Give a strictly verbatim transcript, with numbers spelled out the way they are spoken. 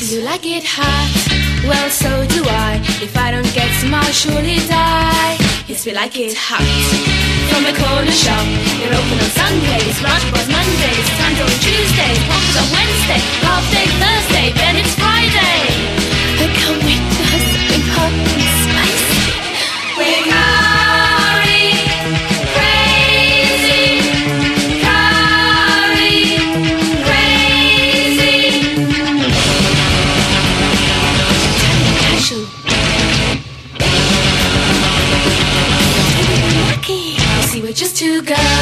Do you like it hot? Well, so do I. If I don't get some, I'll surely die. Yes, we like it hot. From the corner shop, they're open on Sundays, brunch bars Mondays, Tango on Tuesdays, poppers on Wednesday, half day Thursday, then it's Friday. I can't wait to have something hot and spicy. We're curry crazy, curry crazy. Casual. Lucky, you see, we're just two girls.